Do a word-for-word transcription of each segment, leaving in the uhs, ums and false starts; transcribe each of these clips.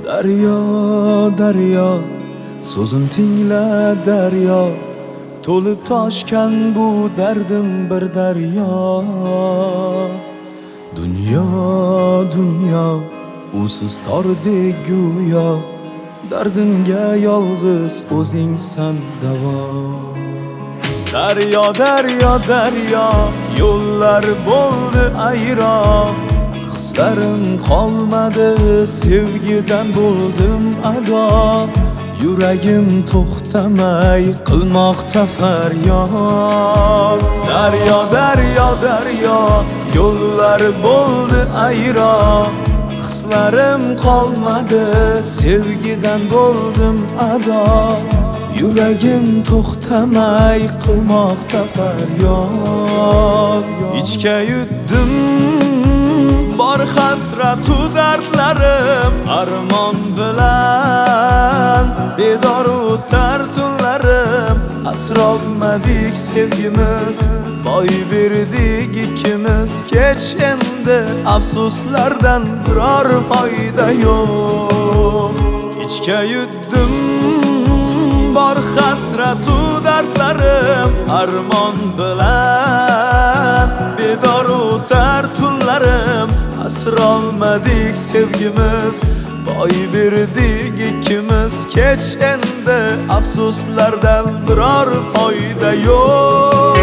Daryo, daryo, so'zim tingla daryo, to'lib toshgan bu dardim bir daryo. Dunyo, dunyo, usiz tordek go'yo, dardimga yolg'iz o'zingsan davo. Daryo, daryo, daryo, yo'llar bo'ldi ayron, hislarim qolmadi, sevgidan bo'ldim ado. Yuragim to'xtamay qilmoqda faryod. Daryo, daryo, daryo, yo'llar bo'ldi ayron, hislarim qolmadi, sevgidan bo'ldim ado. Yuragim to'xtamay qilmoqda faryod. Ichga yutdim bor hasratu dardlarim, armon bilan bedor o'tar tunlarim. Asrolmadik sevgimiz, boy berdik ikkimiz. Kech endi afsuslardan biror foyda yo'q. Ichga yutdim bor hasratu dardlarim, armon bilan bedor o'tar tunlarim. Asrolmadik sevgimiz, boy berdik ikkimiz. Kech endi afsuslardan biror foyda yo'q.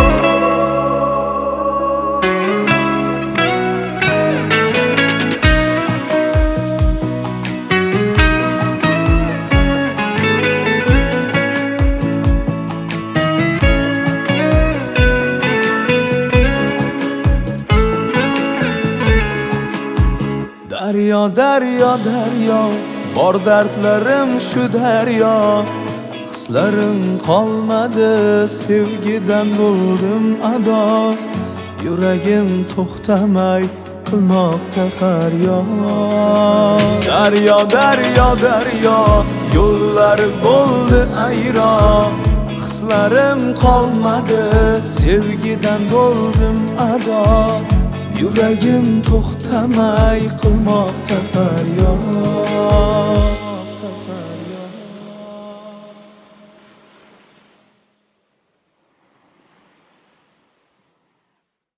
Daryo, daryo, daryo, bor dardlarim shu daryo. Hislarim qolmadi, sevgidan bo'ldim ado. Yuragim to'xtamay qilmoqda faryod. Daryo, daryo, daryo, yo'llar bo'ldi ayron, hislarim qolmadi, sevgidan bo'ldim ado. Yuragim to'xtamay qilmoqda faryod.